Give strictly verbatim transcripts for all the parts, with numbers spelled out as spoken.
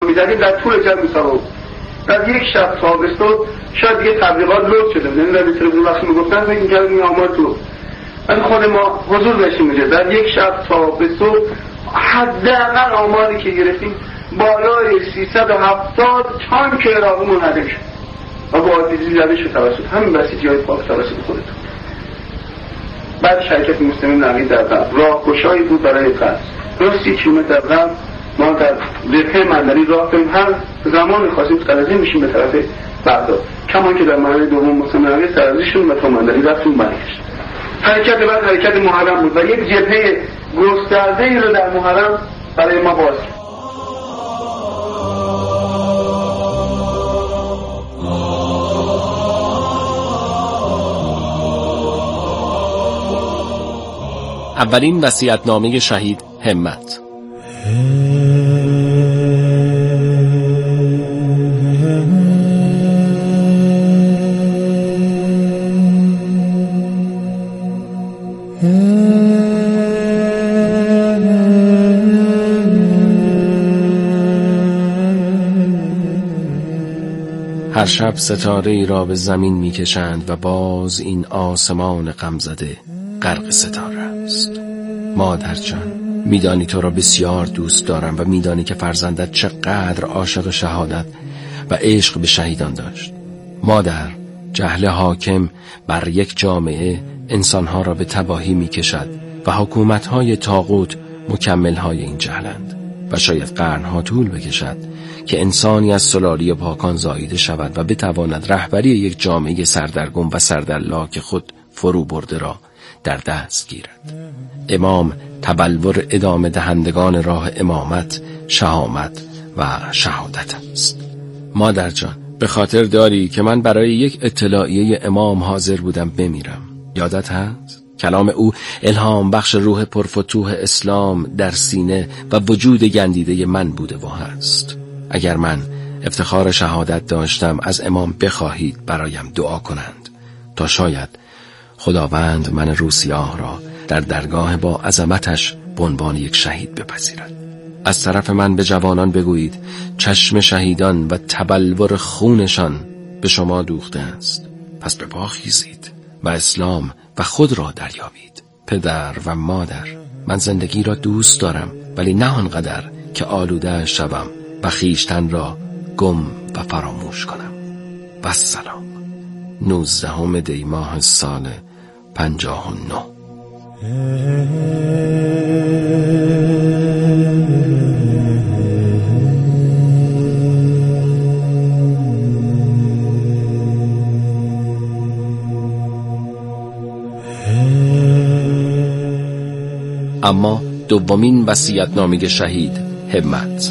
می‌زدیم در طول جلب مسابقه. در یک شب تابستون شاید دیگه تبلیغات لود شده، نمی‌دونم تلویزیون وقتی میگفتن فکر می‌کردم این آمار تو من خود ما حضور داشتیم اونجا. در یک شب تابستون حداقل آماری که گرفتیم بالای سیصد و هفتاد تانک عراقی منهدم شد و با آتیشی زده شد توسط همین بسیجی‌های پاک توسط خودتون. بعد شرکت مسلمین نقید در قلب راهگشایی بود برای قلب. درست سی کیلومتر در قلب ما در جبهه مندری راه داریم، هر زمان خواستیم قلزه میشیم به طرف بغداد، کمان که در مرحله دوم مسلمین نقید سرازیشون و تا مندری رفتیم برگشت. حرکت بعد حرکت محرم بود و یک جبهه گسترده‌ای رو در محرم برای ما باز کرد. اولین وصیت‌نامه شهید همت. هر شب ستاره ای را به زمین می کشند و باز این آسمان غمزده غرق ستاره است. مادر جان، میدانی تو را بسیار دوست دارم و میدانی که فرزندت چقدر عاشق شهادت و عشق به شهیدان داشت. مادر، جهل حاکم بر یک جامعه انسانها را به تباهی می کشد و حکومتهای طاغوت مکملهای این جهلند و شاید قرنها طول بکشد که انسانی از سلاله پاکان زاییده شود و بتواند رهبری یک جامعه سردرگم و سردرلاک خود فرو برده را در دست گیرد. امام تبلور ادامه دهندگان راه امامت، شهامت و شهادت است. مادر جان، به خاطر داری که من برای یک اطلاعیه امام حاضر بودم بمیرم. یادت هست؟ کلام او الهام بخش روح پرفتوح اسلام در سینه و وجود گندیده من بوده و هست. اگر من افتخار شهادت داشتم از امام بخواهید برایم دعا کنند تا شاید خداوند من روسیاه را در درگاه با عظمتش به عنوان یک شهید بپذیرد. از طرف من به جوانان بگویید چشم شهیدان و تبلور خونشان به شما دوخته است، پس به پا خیزید و اسلام و خود را دریابید. پدر و مادر، من زندگی را دوست دارم ولی نه آنقدر که آلوده شوم و خیشتن را گم و فراموش کنم. و سلام. نوزدهم دی ماه سال پنجاه و نه. اما دومین وصیت‌نامه شهید همت.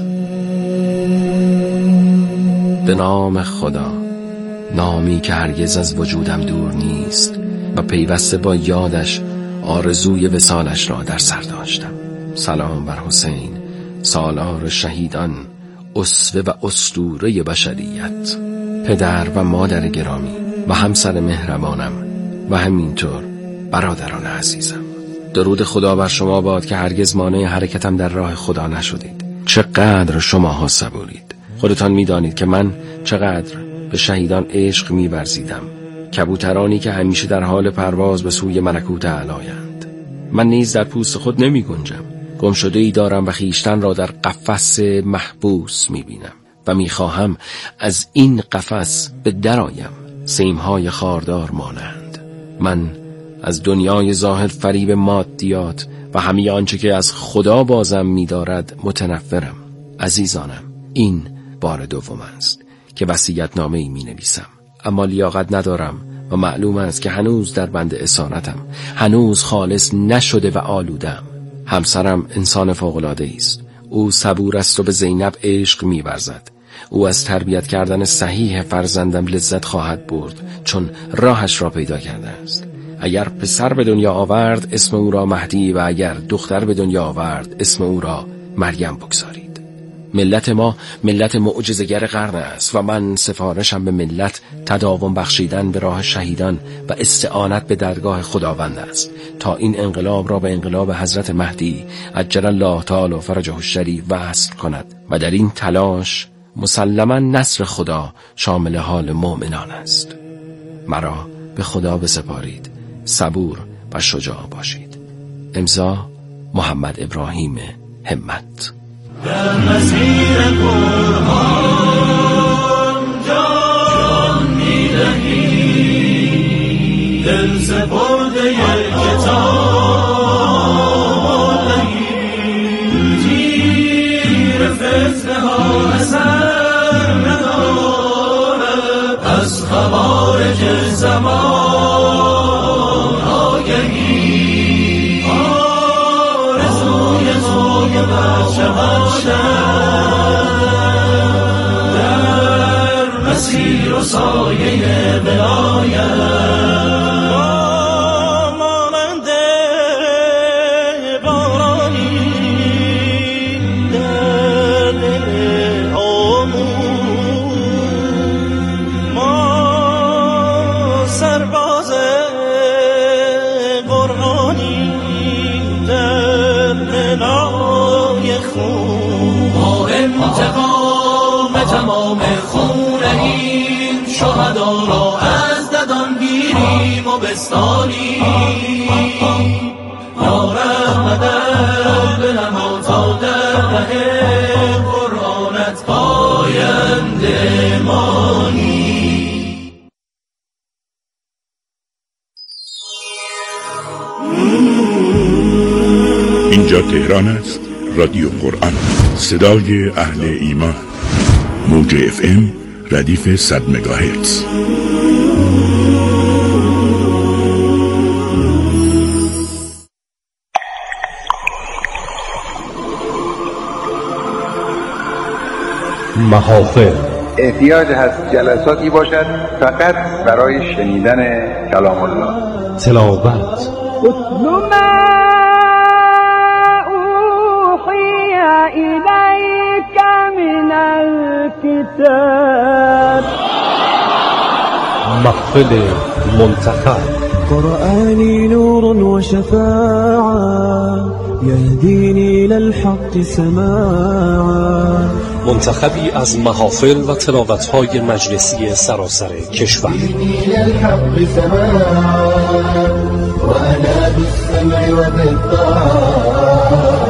به نام خدا، نامی که هرگز از وجودم دور نیست و پیوسته با یادش آرزوی وصالش را در سر داشتم. سلام بر حسین، سالار شهیدان، اسوه و اسطوره بشریت، پدر و مادر گرامی و همسر مهربانم و همینطور برادران عزیزم. درود خدا بر شما باد که هرگز مانع حرکتم در راه خدا نشدید. چقدر شماها صبورید. خودتان میدانید که من چقدر به شهیدان عشق می‌ورزیدم، کبوترانی که همیشه در حال پرواز به سوی ملکوت اعلایند. من نیز در پوست خود نمی گنجم. گم شده ای دارم و خیشتن را در قفس محبوس می‌بینم و می‌خواهم از این قفس به درآیم، سیم‌های خاردار مانند. من از دنیای ظاهر فریب مادیات و همه آنچه که از خدا بازم می‌دارد متنفرم. عزیزانم، این بار دوم است که وصیت‌نامه‌ای می‌نویسم، اما لیاقت ندارم و معلوم است که هنوز در بند اسارتم، هنوز خالص نشده و آلودم. همسرم انسان فوق‌العاده است. او صبور است و به زینب عشق می‌ورزد. او از تربیت کردن صحیح فرزندم لذت خواهد برد چون راهش را پیدا کرده است. اگر پسر به دنیا آورد اسم او را مهدی و اگر دختر به دنیا آورد اسم او را مریم بگذارید. ملت ما ملت معجزه‌گر قرن است و من سفارشم به ملت تداوم بخشیدن به راه شهیدان و استعانت به درگاه خداوند است تا این انقلاب را به انقلاب حضرت مهدی عجل الله تعالی فرجه الشریف وصل کند و در این تلاش مسلما نصر خدا شامل حال مؤمنان است. مرا به خدا بسپارید، صبور و شجاع باشید. امضا محمد ابراهیم همت. در مسیر قرآن جان می‌دهی، دل سپرده کتاب نهی، تیر فتنه ها اثر ندارد، از خوارج زمان آگهی، آرزوی توی بچه در مسیر و سایه بلایت مانند بارانی در دل آمون، ما سرباز قرآنی در بلای خون، ما انتقام تمام خون این شهدا را از ددان گیریم و بستانیم. یا رحمتت بنما تا در ره قرآنت پاینده مانی. اینجا تهران است، رادیو قرآن، صدای اهل ایمان. موج اف ام ردیف صد مگاهرتز. محافل احتیاج هست جلساتی باشد فقط برای شنیدن کلام الله. تلاوت إليك من الكتاب. محفل منتخب قرآني نور وشفاعة يهديني للحق سماعا. منتخبی از محافل و تلاوت‌های مجلسی سراسر کشور. للحق سماعا وأنا بالسمع وبالطاعة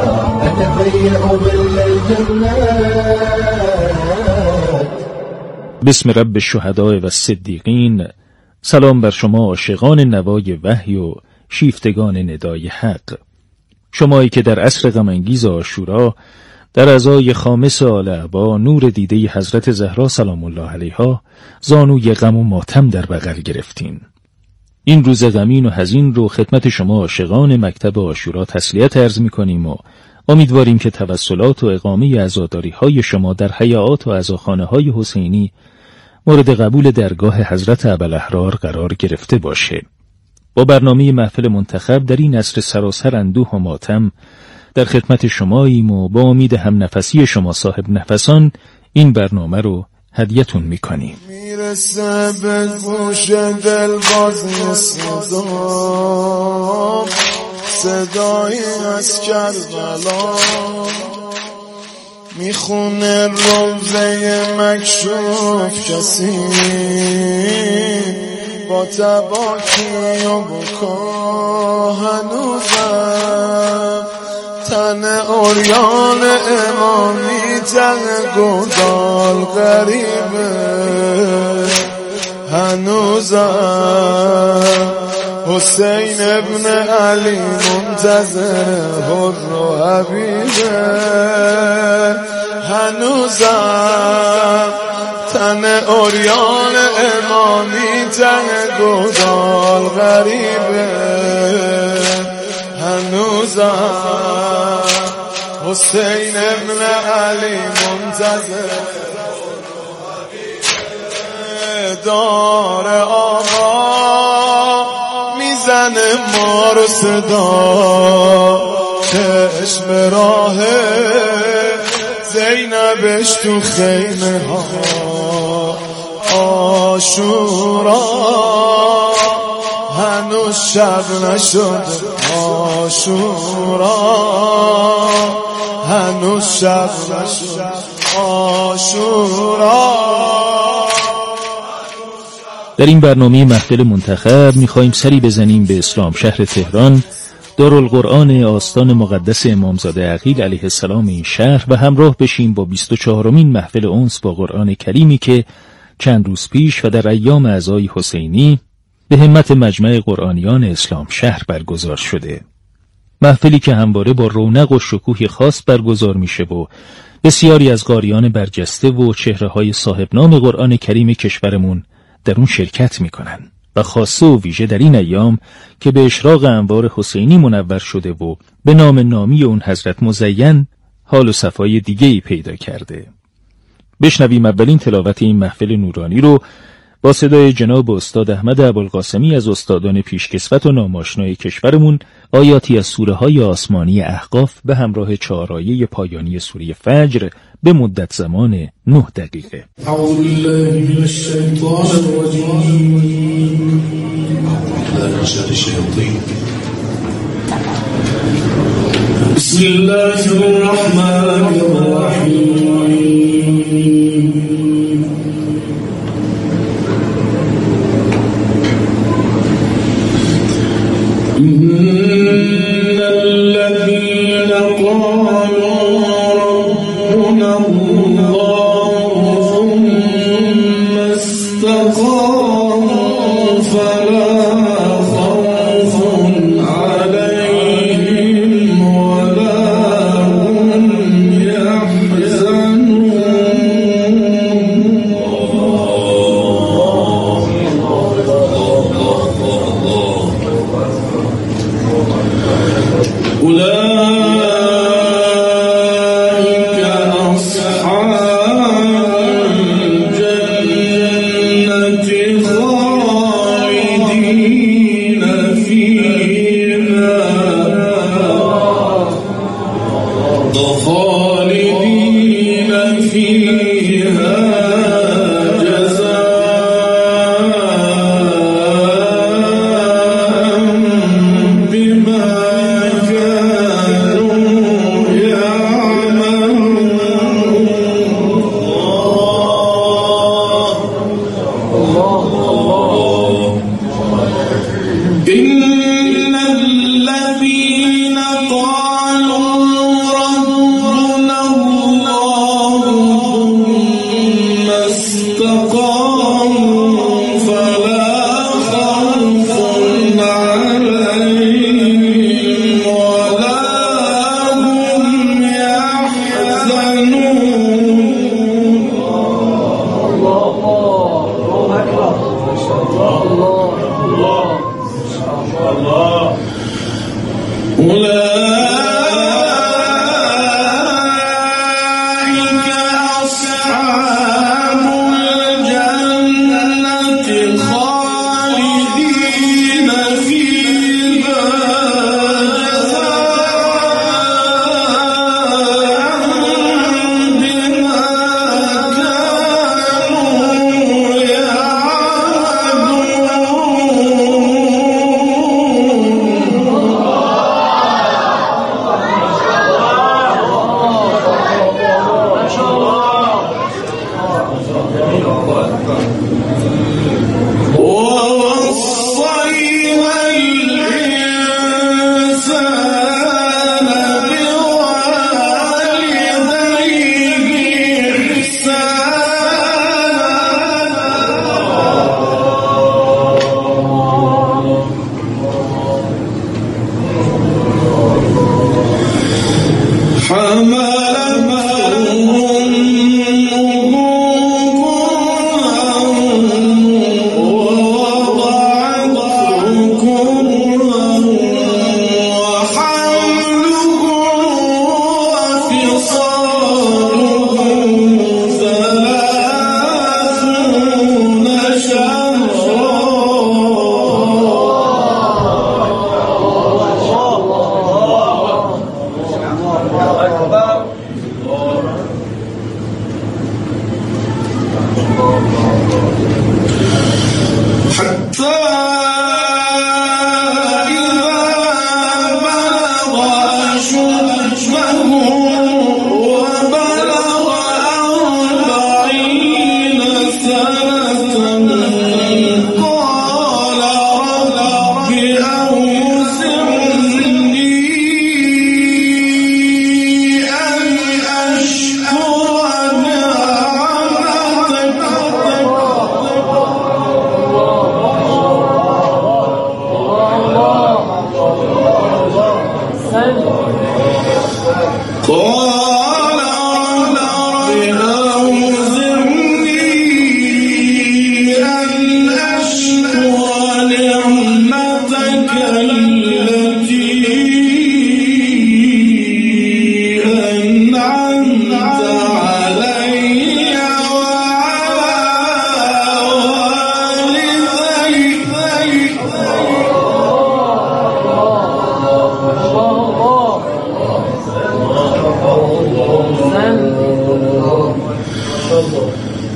بسم رب الشهداء و الصدیقین. سلام بر شما عاشقان نوای وحی و شیفتگان ندای حق، شمایی که در عصر غم‌انگیز عاشورا در عزای خامس آل عبا نور دیده حضرت زهرا سلام الله علیها زانوی غم و ماتم در بغل گرفتین. این روز غمین و حزین رو خدمت شما عاشقان مکتب عاشورا تسلیت عرض می‌کنیم و امیدواریم که توسلات و اقامه عزاداری های شما در حیات و عزاخانه های حسینی مورد قبول درگاه حضرت ابوالاحرار قرار گرفته باشه. با برنامه محفل منتخب در این عصر سراسر اندوه و ماتم در خدمت شماییم و با امید هم نفسی شما صاحب نفسان این برنامه رو هدیتون میکنیم. میرسه به گوش دل بازی صدا، صدایی از کربلا میخونه روزه مکشوف، کسی با تباکی و بکا هنوزم تن اوریان امامی تن گودال غریبه هنوزم حسین ابن علی منتظر حر و حبیبه هنوزم تن اوریان امامی تن گودال غریبه هنوزم حسین ابن علی منتظر دار آقا میزنه ما رو صدا، چشم راه زینبش تو خیمه ها عاشورا هنوز شب نشد عاشورا هنوز شب نشد عاشورا. در این برنامه محفل منتخب می‌خوایم سری بزنیم به اسلام شهر تهران، دارالقرآن آستان مقدس امامزاده عقیل علیه السلام این شهر و همراه بشیم با بیست و چهارمین محفل انس با قرآن کریمی که چند روز پیش و در ایام عزای حسینی به همت مجمع قرآنیان اسلام شهر برگزار شده. محفلی که همواره با رونق و شکوه خاص برگزار میشه و بسیاری از قاریان برجسته و چهره‌های صاحب نام قرآن کریم کشورمون در اون شرکت میکنن و خاصه و ویژه در این ایام که به اشراق انوار حسینی منور شده و به نام نامی اون حضرت مزین حال و صفای دیگه‌ای پیدا کرده. بشنویم اولین تلاوت این محفل نورانی رو با صدای جناب استاد احمد ابوالقاسمی از استادان پیشکسوت و ناماشنای کشورمون، آیاتی از سوره های آسمانی احقاف به همراه چهار آیه پایانی سوره فجر به مدت زمان نه دقیقه. اعوذ بالله من الشیطان الرجیم. بسم الله الرحمن الرحیم.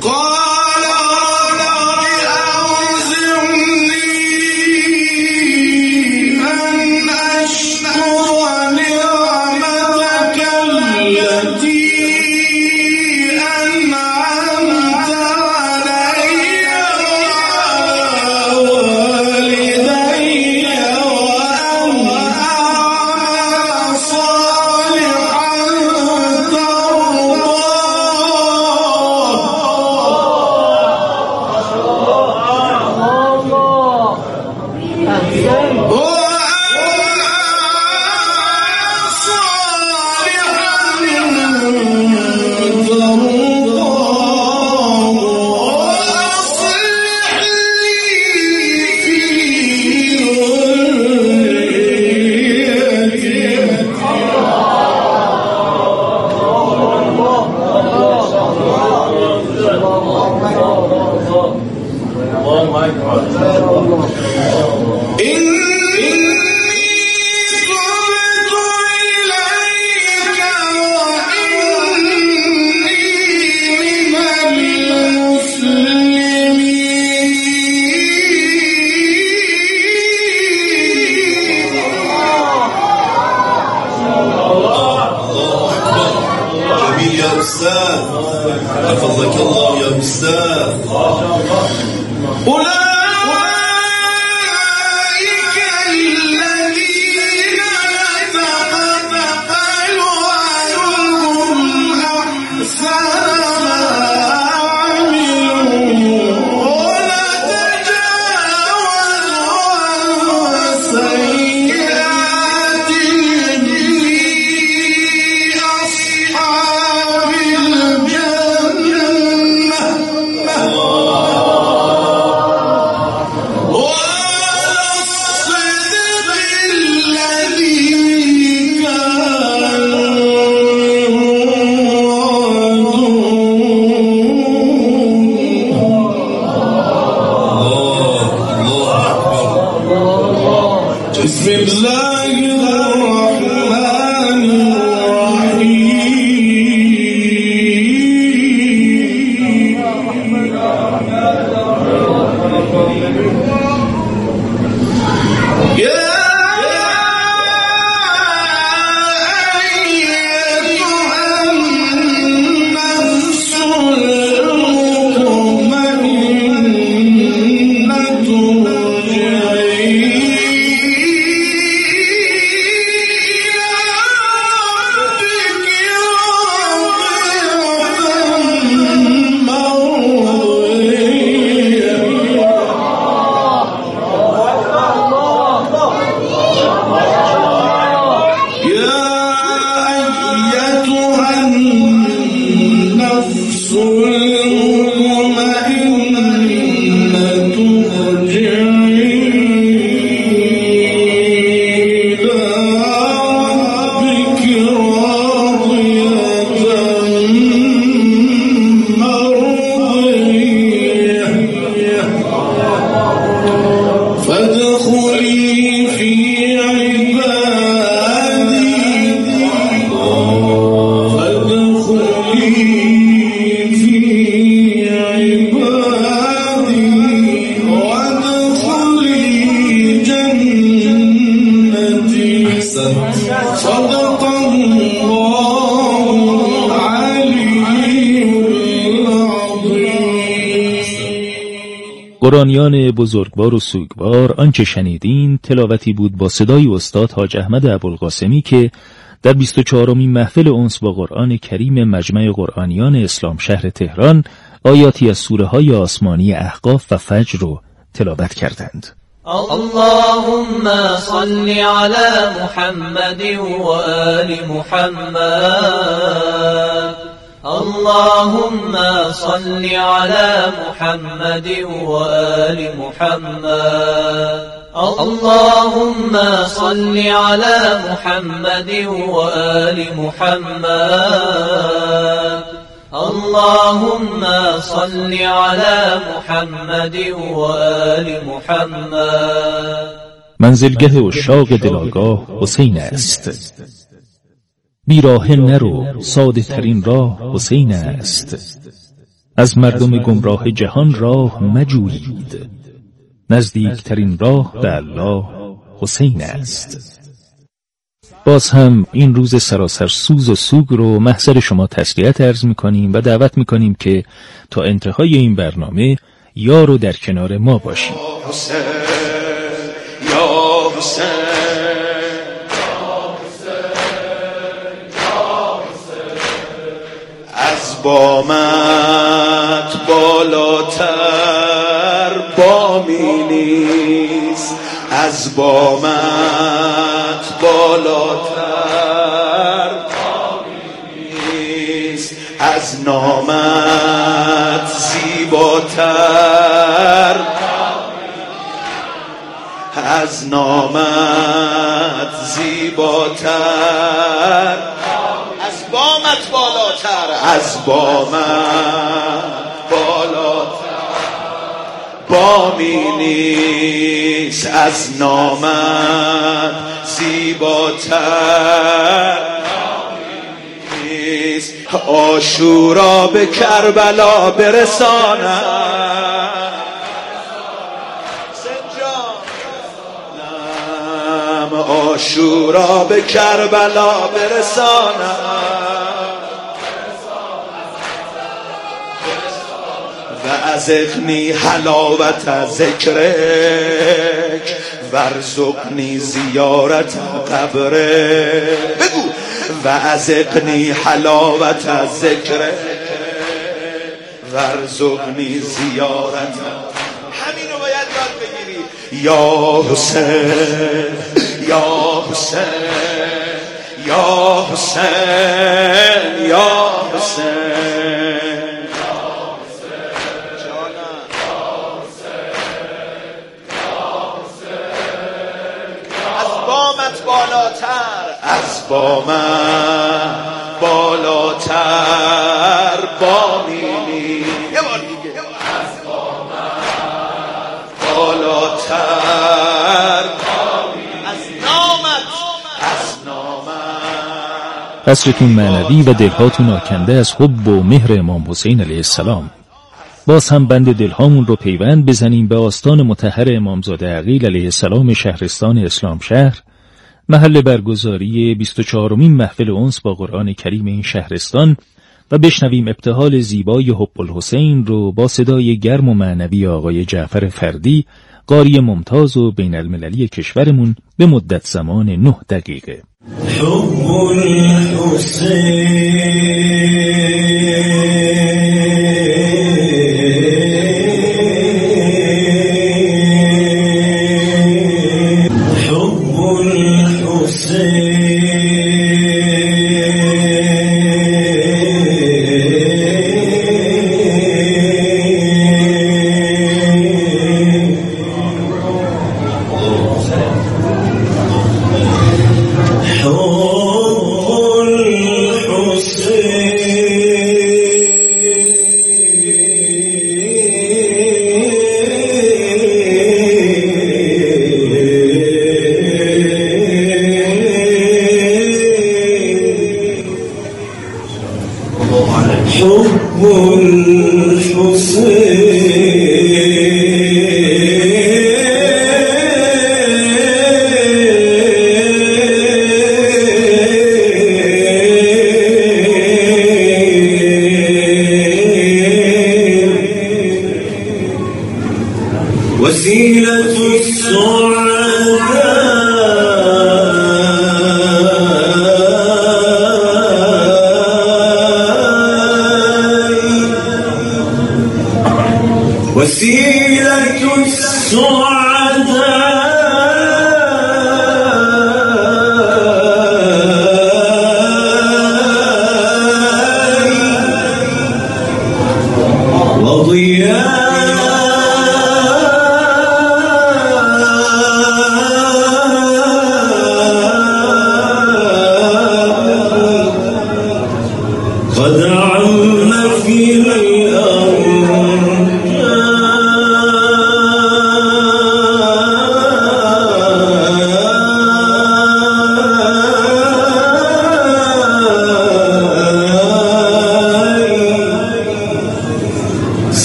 حفظك الله يا أستاذ. أولئك الذين نتقبل عنهم أحسن ما عملوا ونتجاوز عن سيئاتهم لأصحاب بسم الله الرحمن الرحيم. يا صدق الله العلي العظيم. قرآنیان بزرگوار و سوگوار، آنچه شنیدین تلاوتی بود با صدای استاد حاج احمد ابوالقاسمی که در بیست و چهارمین محفل انس با قرآن کریم مجمع قرآنیان اسلام شهر تهران آیاتی از سوره های آسمانی احقاف و فجر رو تلاوت کردند. اللهم صل على محمد وآل محمد. اللهم صل على محمد وآل محمد. اللهم صل على محمد وآل محمد. اللهم صل على محمد وآل محمد. منزلگه عشاق دلاگاه حسین است، بیراه نرو، ساده ترین راه حسین است. از مردم گمراه جهان راه مجویید، نزدیکترین راه به الله حسین است. باز هم این روز سراسر سوز و سوگ رو محضر شما تسلیت عرض میکنیم و دعوت میکنیم که تا انتهای این برنامه یار و در کنار ما باشید. یا حسین یا حسین از بامت بالاتر بامی نیست، از بامت بالاتر بامی نیست، از نامت زیباتر، از نامت زیباتر، از بامت بالاتر، از بامت بالاتر بامی نیست، از نامت زیباتر نیست. عاشورا به کربلا برسانم، سنجانم عاشورا به کربلا برسانم و از اغنی حلاوت ذکرک ورزقنی زیارت قبرک. بگو و از اغنی حلاوت ذکرک ورزقنی زیارت. همینو باید یاد بگیری. یا حسین یا حسین یا حسین یا حسین بالاتر، از بامت بالاتر بامی نیست. یه بار دیگه از بامت بالاتر بامی، از نامت از نامت. قصرتون معنوی و دلهاتون آکنده از حب و مهر امام حسین علیه السلام. باز هم بند دلهامون رو پیوند بزنیم به آستان مطهر امامزاده عقیل علیه السلام شهرستان اسلام شهر، محل برگزاری بیست و چهارمین محفل انس با قرآن کریم این شهرستان، و بشنویم ابتهال زیبای حب الحسین رو با صدای گرم و معنوی آقای جعفر فردی، قاری ممتاز و بین المللی کشورمون به مدت زمان نه دقیقه. حب الحسین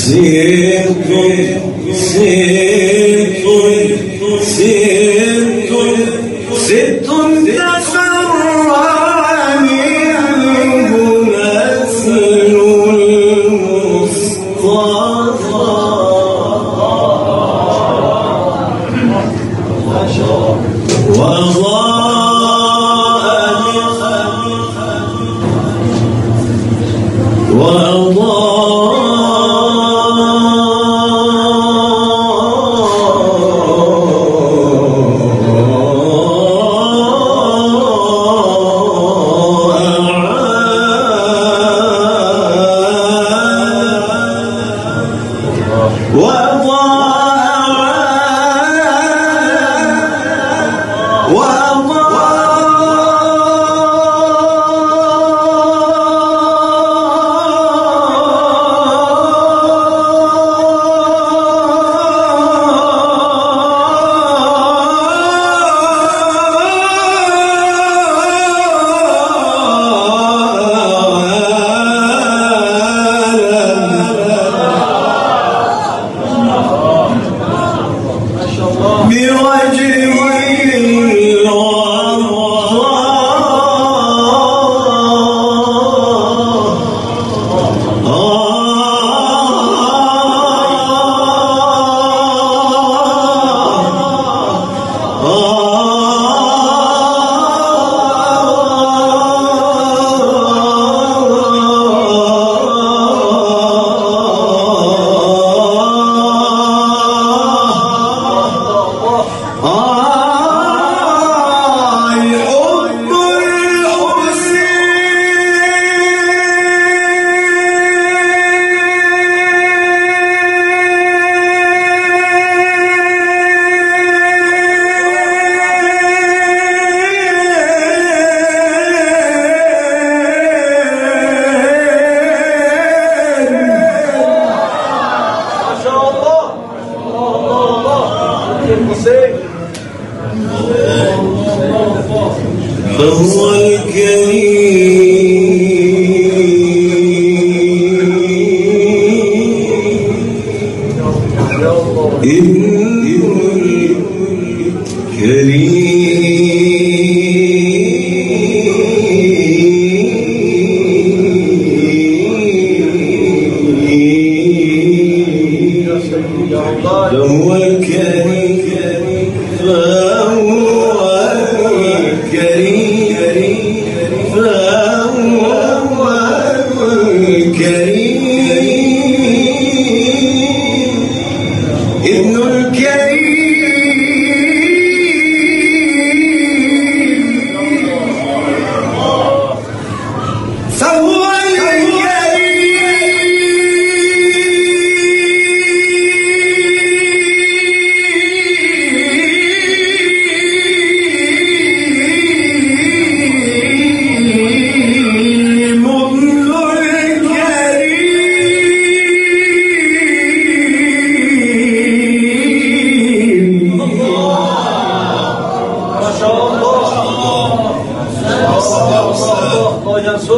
فهو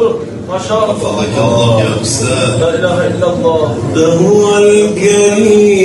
الكريم